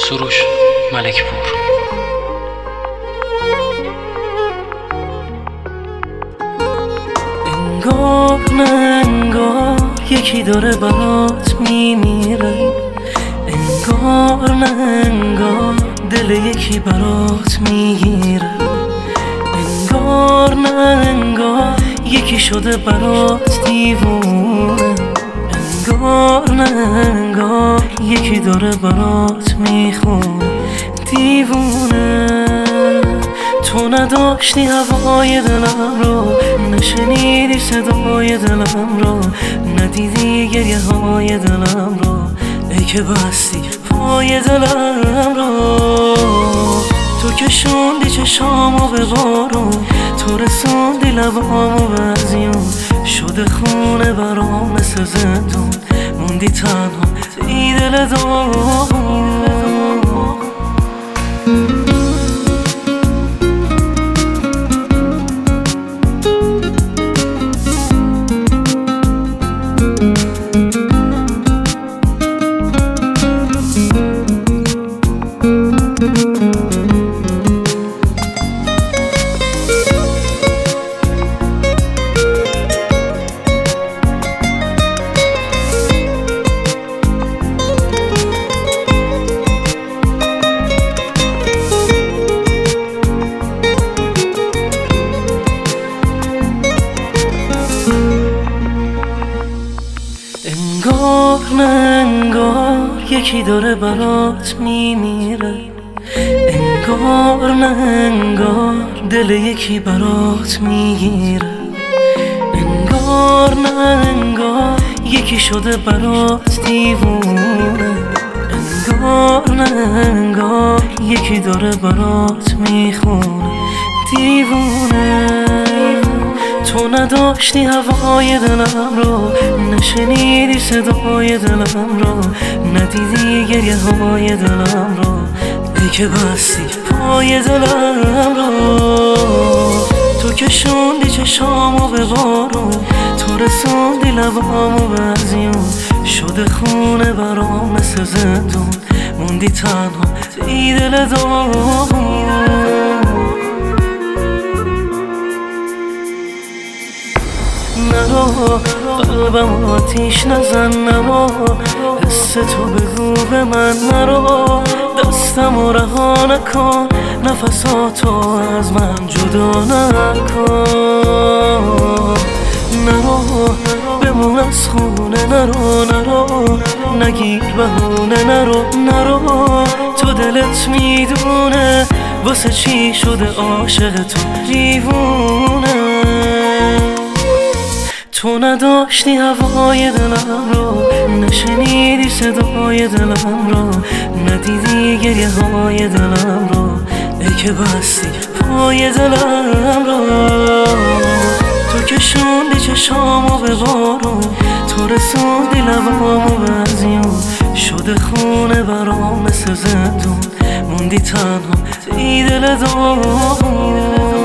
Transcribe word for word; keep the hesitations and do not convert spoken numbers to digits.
سروش ملک پور. انگار نه انگار یکی داره برات میمیره، انگار نه انگار دل یکی برات میگیره، انگار نه انگار یکی شده برات دیوونه، انگار نه انگار یکی داره برات میخونه دیوونه. تو نداشتی هوای دلم رو، نشنیدی صدای دلم رو، ندیدی گریه های دلم رو، ای که بستی پای دلم رو. تو که شوندی چشامو به بارون، تو رسوندی لبامو به ازیون، شده خونه برام مثل زندون، موندی تنها ای دل دون. انگار نه انگار یکی داره برات میمیره، انگار نه انگار دل یکی برات میگیره، انگار نه انگار یکی شده برات دیوونه، انگار نه انگار یکی داره برات میخونه دیوونه. تو نداشتی هوای دلم رو، نشنیدی صدای دلم رو، ندیدی گریه های دلم رو، ای که بستی پای دلم رو. تو که شوندی چشامو به بارون، تو رسوندی لبامو به ازیون، شده خونه برام مثل زندون، موندی تنها ای دل دون. نرو قلبم آتیش نزن، نرو حس تو بگو به من، نرو دستم رها نکن، نفساتو از من جدا نکن، نرو بمون از خونه، نرو نرو نگیر بهونه، نرو نرو تو دلت میدونه واسه چی شده عاشق تو دیوونه. تو نداشتی هوای دلم رو، نشنیدی صدای دلم رو، ندیدی گریه های دلم رو، ای که بستی پای دلم رو. تو که شوندی چشامو به بارون، تو رسوندی لبامو به ازیون، شده خونه برام مثل زندون، موندی تنها ای دل دون.